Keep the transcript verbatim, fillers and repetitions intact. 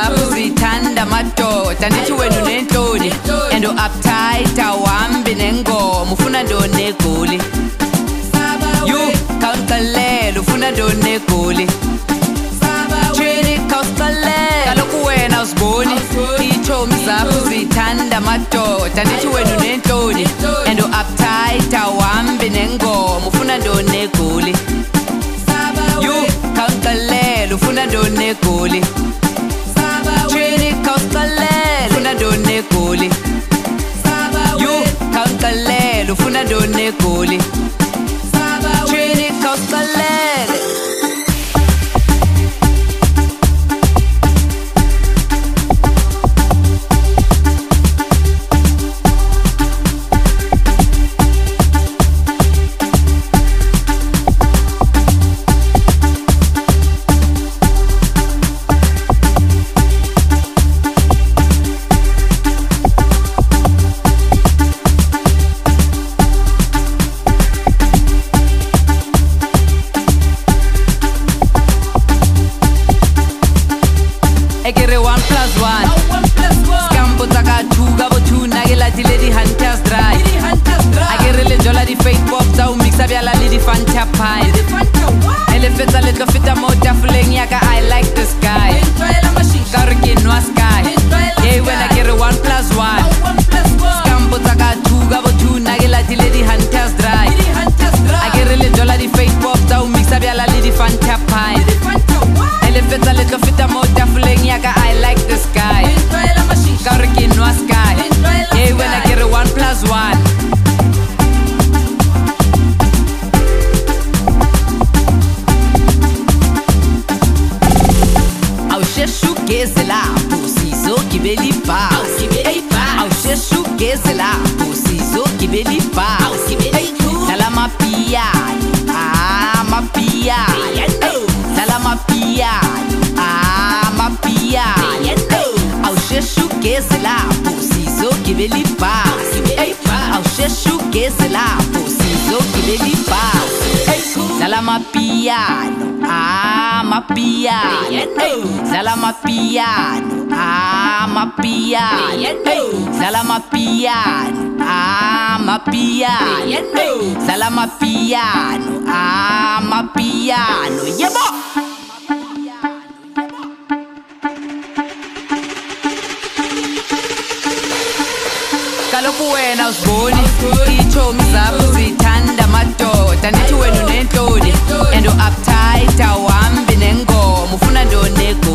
zakho zithanda madoda ndithi wena unentloni and u-uptight awuhambi nengoma ufuna ntoni egoli you khawusiqalele ufuna ntoni egoli Trini khawusiqalele kaloku wena usiboni iitshomi zakho zithanda madoda ndithi wena unentloni and u-uptight awuhambi nengoma ufuna ntoni egoli you khawusiqalele ufuna ntoni egoli Trini khawusiqalele ufuna ntoni egoli you khawusiqalele ufuna ntoni egoli Trini khawusiqalele Ekere one plus one Scampo taka two Gabo two Nagela di lady hunters dry Akere le jola di fake pop Tau mixa bia la lady fanta pine Ele feta le to fita mo tafuleng yaka I like this guy Kariki noa sky Hey when akere one plus one Scampo taka two Gabo two Nagela di lady hunters dry Akere le jola di fake pop Tau mixa bia la lady fanta pine Ele feta le to fita mo tafuleng yaka I like this guy Kariki noa sky Hey when I get a one plus one Aushe shugezela Pusizo kibeli pa Aushe shugezela Pusizo kibeli pa Dala mapiano Ah mapiano Dala mapiano Ah mapiano Aushe shugezela Pusizo kibeli pa Aushe shugezela Pusizo kibeli pa Dala mapiano Ah mapiano Dala mapiano Ah mapiano Dala mapiano Ah mapiano Dala mapiano Ah mapiano Yebo Kaloku wena usiboni iitshomi zakho zithanda madoda ndithi wena unentloni and u-uptight awuhambi nengoma ufuna ntoni